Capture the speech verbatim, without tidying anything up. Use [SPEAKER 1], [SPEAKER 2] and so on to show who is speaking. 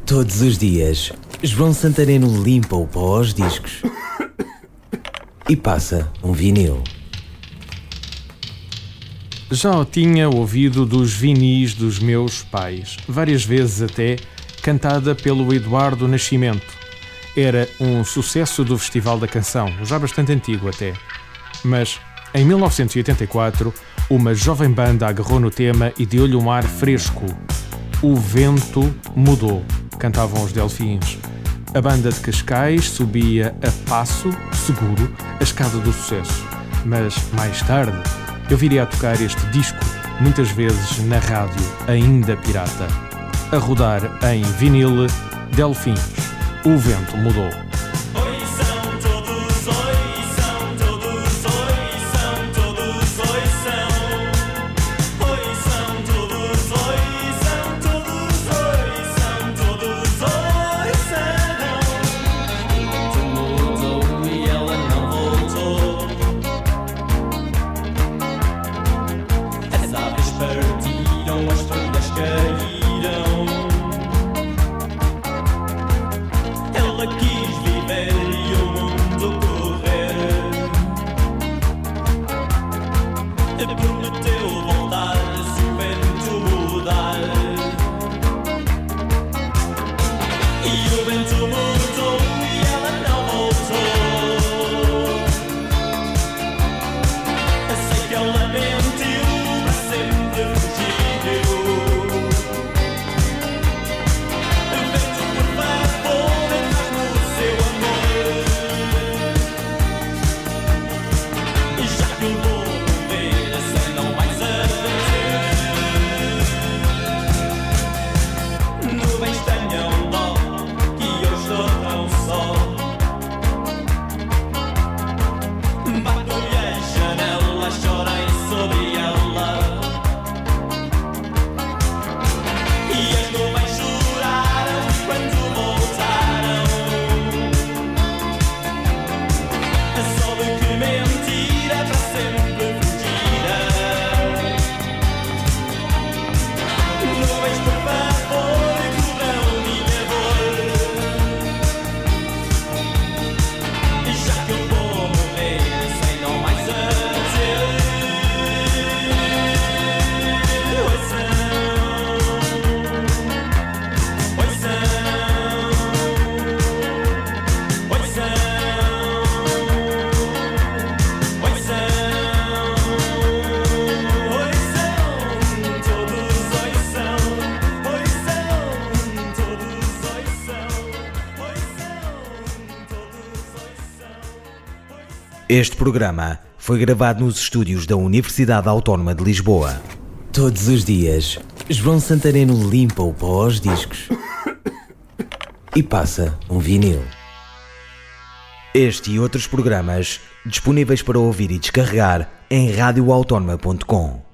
[SPEAKER 1] Todos os dias, João Santareno limpa o pó aos discos e passa um vinil.
[SPEAKER 2] Já o tinha ouvido dos vinis dos meus pais, várias vezes até, cantada pelo Eduardo Nascimento. Era um sucesso do Festival da Canção, já bastante antigo até. Mas, em mil novecentos e oitenta e quatro, uma jovem banda agarrou no tema e deu-lhe um ar fresco. O vento mudou, cantavam os Delfins. A banda de Cascais subia a passo, seguro, a escada do sucesso. Mas, mais tarde, eu viria a tocar este disco, muitas vezes na rádio, ainda pirata. A rodar em vinil, Delfins. O vento mudou.
[SPEAKER 1] Este programa foi gravado nos estúdios da Universidade Autónoma de Lisboa. Todos os dias, João Santareno limpa o pó aos discos e passa um vinil. Este e outros programas disponíveis para ouvir e descarregar em radio autónoma ponto com.